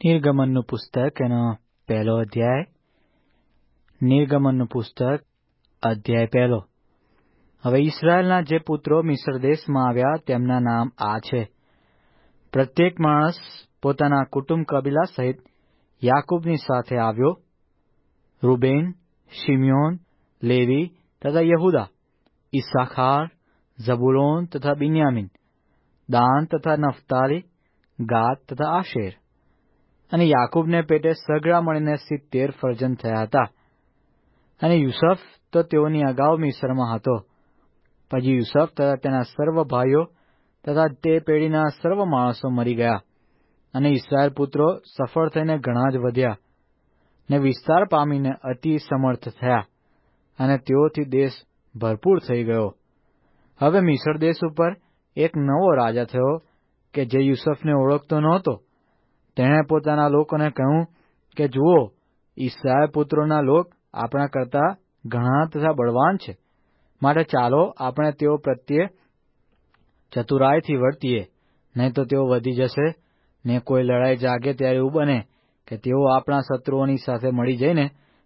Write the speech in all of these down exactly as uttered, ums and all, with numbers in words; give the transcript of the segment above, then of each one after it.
નિર્ગમનનું પુસ્તક એનો પહેલો અધ્યાય. નિર્ગમનનું પુસ્તક અધ્યાય પહેલો. હવે ઇસ્રાયેલના જે પુત્રો મિસ્ર દેશમાં આવ્યા તેમના નામ આ છે. પ્રત્યેક માણસ પોતાના કુટુંબ કબીલા સહિત યાકૂબની સાથે આવ્યો. રૂબેન, શિમ્યોન, લેવી તથા યહૂદા, ઇસ્સાખાર, ઝબુલોન તથા બિન્યામીન, દાન તથા નફતાલી, ગાદ તથા આશેર. અને યાકૂબને પેટે સગળા મળીને સિત્તેર ફરજન થયા હતા. અને યુસફ તો તેઓની અગાઉ મિસ્રમાં હતો. પછી યુસફ તથા તેના સર્વ ભાઈઓ તથા તે પેઢીના સર્વ માણસો મરી ગયા. અને ઇસ્રાયેલ પુત્રો સફળ થઈને ઘણા જ વધ્યા ને વિસ્તાર પામીને અતિ સમર્થ થયા, અને તેઓથી દેશ ભરપૂર થઈ ગયો. હવે મિસ્ર દેશ ઉપર એક નવો રાજા થયો કે જે યુસફને ઓળખતો નહોતો. તેણે પોતાના લોકોને કહ્યું કે જુઓ, ઇસ્રાયેલ પુત્રોના લોક આપણા કરતા ઘણા તથા બળવાન છે, માટે ચાલો આપણે તેઓ પ્રત્યે ચતુરાઈથી વર્તીએ, નહીં તો તેઓ વધી જશે ને કોઈ લડાઈ જાગે ત્યારે એવું બને કે તેઓ આપણા શત્રુઓની સાથે મળી જઈને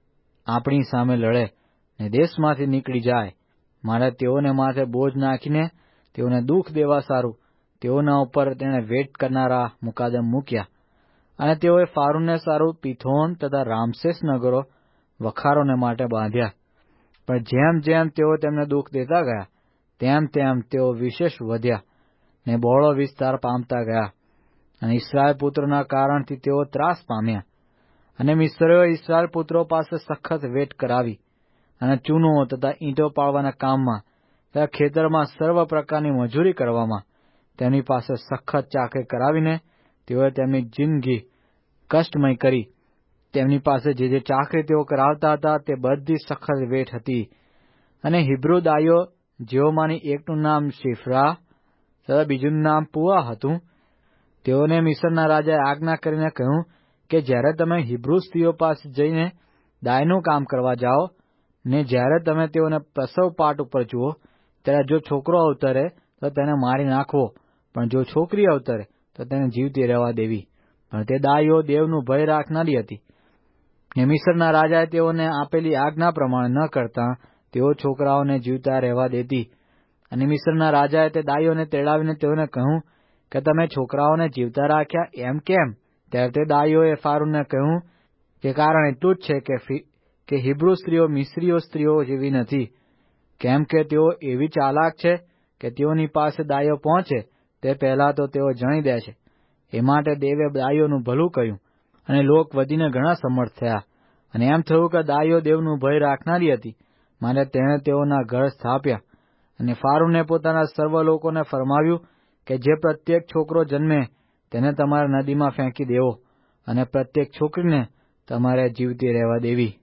આપણી સામે લડે ને દેશમાંથી નીકળી જાય. મારે તેઓને માથે બોજ નાખીને તેઓને દુઃખ દેવા સારું તેઓના ઉપર તેણે વેટ કરનારા મુકાદમ મૂક્યા. અને તેઓએ ફારૂનને સારું પીથોન તથા રામસેસ નગરો વખારોને માટે બાંધ્યા. પણ જેમ જેમ તેઓ તેમને દુઃખ દેતા ગયા તેમ તેમ તેઓ વિશેષ વધ્યા ને બહોળો વિસ્તાર પામતા ગયા. અને ઇસ્રાયેલ પુત્રોના કારણથી તેઓ ત્રાસ પામ્યા. અને મિસ્રીઓ ઇસ્રાયેલ પુત્રો પાસે સખત વેટ કરાવી, અને ચૂનો તથા ઈંટો પાડવાના કામમાં તથા ખેતરમાં સર્વ પ્રકારની મજૂરી કરવામાં તેમની પાસે સખત ચાકરી કરાવીને તેઓએ તેમની જિંદગી કષ્ટમય કરી. તેમની પાસે જે જે ચાકરી તેઓ કરાવતા હતા તે બધી સખત વેઠ હતી. અને હિબ્રુ દાઈઓ જેઓમાંની એકનું નામ શિફરા તથા બીજું નામ પુઆ હતું, તેઓને મિસ્રના રાજાએ આજ્ઞા કરીને કહ્યું કે જ્યારે તમે હિબ્રુ સ્ત્રીઓ પાસે જઈને દાયનું કામ કરવા જાઓ ને જ્યારે તમે તેઓને પ્રસવ પાટ ઉપર જુઓ ત્યારે જો છોકરો અવતરે તો તેને મારી નાખવો, પણ જો છોકરી અવતરે તો તેને જીવતી રહેવા દેવી. પણ તે દાઈઓ દેવનું ભય રાખનારી હતી ને મિસ્રના રાજાએ તેઓને આપેલી આજ્ઞા પ્રમાણે ન કરતા તેઓ છોકરાઓને જીવતા રહેવા દેતી. અને મિસ્રના રાજાએ તે દાઈઓને તેડાવીને તેઓને કહ્યું કે તમે છોકરાઓને જીવતા રાખ્યા એમ કેમ? ત્યારે તે દાઈઓએ ફારૂનને કહ્યું કે કારણ એટલું જ છે કે કે હિબ્રુ સ્ત્રીઓ મિસ્રીઓ સ્ત્રીઓ જેવી નથી, કેમ કે તેઓ એવી ચાલાક છે કે તેઓની પાસે દાઈઓ પહોંચે તે પહેલાં તો તેઓ જણી દે છે. એ માટે દેવે દાઈઓનું ભલું કર્યું અને લોક વધીને ઘણા સમર્થ થયા. અને એમ થયું કે દાઈઓ દેવનું ભય રાખનારી હતી, માટે તેણે તેઓના ઘર સ્થાપ્યા. અને ફારૂને પોતાના સર્વ લોકોને ફરમાવ્યું કે જે પ્રત્યેક છોકરો જન્મે તેને તમારે નદીમાં ફેંકી દેવો, અને પ્રત્યેક છોકરીને તમારે જીવતી રહેવા દેવી.